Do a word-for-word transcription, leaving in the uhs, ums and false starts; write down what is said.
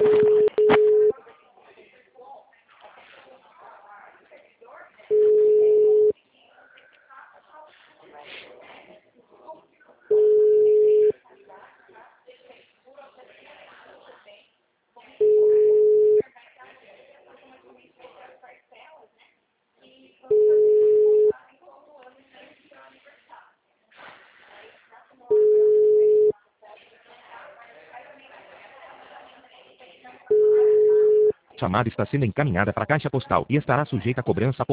Chamada está sendo encaminhada para a caixa postal e estará sujeita a cobrança.